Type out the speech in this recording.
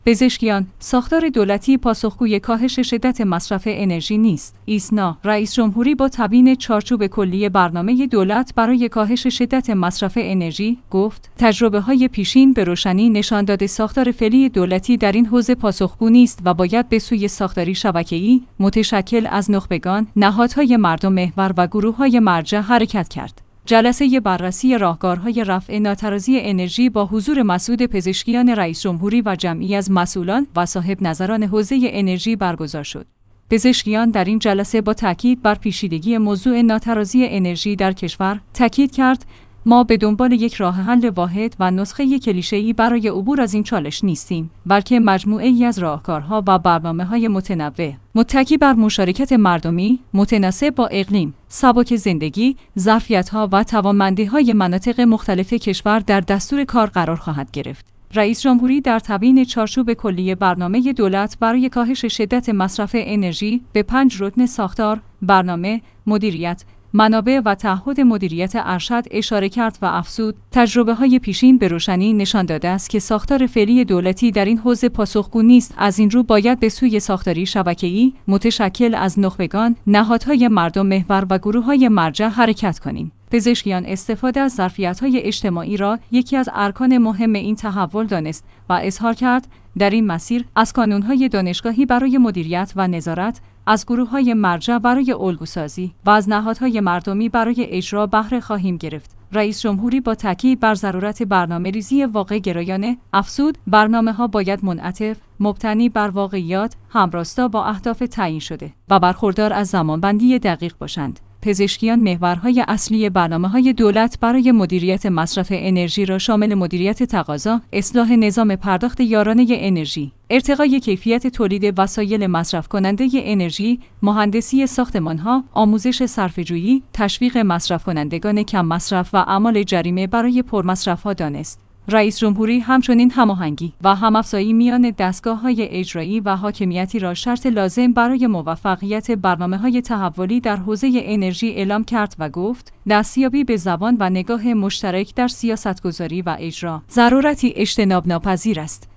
پزشکیان: ساختار دولتی پاسخگوی کاهش شدت مصرف انرژی نیست. ایسنا: رئیس جمهوری با تبیین چارچوب کلی برنامه دولت برای کاهش شدت مصرف انرژی گفت: تجربه‌های پیشین به روشنی نشان داده ساختار فعلی دولتی در این حوزه پاسخگو نیست و باید به سوی ساختاری شبکه‌ای متشکل از نخبگان، نهادهای مردم محور و گروه‌های مرجع حرکت کرد. جلسه بررسی راهکارهای رفع ناترازی انرژی با حضور مسعود پزشکیان رئیس جمهوری و جمعی از مسئولان و صاحب نظران حوزه انرژی برگزار شد. پزشکیان در این جلسه با تاکید بر پیچیدگی موضوع ناترازی انرژی در کشور تاکید کرد: ما به دنبال یک راه حل واحد و نسخه کلیشه‌ای برای عبور از این چالش نیستیم، بلکه مجموعه‌ای از راهکارها و برنامه‌های متنوع، متکی بر مشارکت مردمی، متناسب با اقلیم، سبک زندگی، ظرفیت‌ها و توانمندی‌های مناطق مختلف کشور در دستور کار قرار خواهد گرفت. رئیس جمهوری در تبیین چارچوب کلی برنامه دولت برای کاهش شدت مصرف انرژی به 5 رکن ساختار، برنامه، مدیریت، منابع و تعهد مدیریت ارشد اشاره کرد و افزود: تجربه‌های پیشین به روشنی نشان داده است که ساختار فعلی دولتی در این حوزه پاسخگو نیست. از این رو باید به سوی ساختاری شبکه‌ای متشکل از نخبگان، نهادهای مردم محور و گروه‌های مرجع حرکت کنیم. پزشکیان استفاده از ظرفیت‌های اجتماعی را یکی از ارکان مهم این تحول دانست و اظهار کرد: در این مسیر از کانون‌های دانشگاهی برای مدیریت و نظارت، از گروه‌های مرجع برای الگوسازی و از نهادهای مردمی برای اجرا بهره خواهیم گرفت. رئیس جمهوری با تاکید بر ضرورت برنامه‌ریزی واقع گرایانه افزود: برنامه‌ها باید منعطف، مبتنی بر واقعیات، همراستا با اهداف تعیین شده و برخوردار از زمانبندی دقیق باشند. پزشکیان محورهای اصلی برنامه‌های دولت برای مدیریت مصرف انرژی را شامل مدیریت تقاضا، اصلاح نظام پرداخت یارانه انرژی، ارتقای کیفیت تولید وسایل مصرف کننده انرژی، مهندسی ساختمان‌ها، آموزش صرفه‌جویی، تشویق مصرف کنندگان کم مصرف و اعمال جریمه برای پرمصرف‌ها دانست. رئیس جمهوری همچنین هماهنگی و همافزایی میان دستگاه‌های اجرایی و حاکمیتی را شرط لازم برای موفقیت برنامه‌های تحولی در حوزه انرژی اعلام کرد و گفت: دستیابی به زبان و نگاه مشترک در سیاستگذاری و اجرا ضرورتی اجتناب ناپذیر است.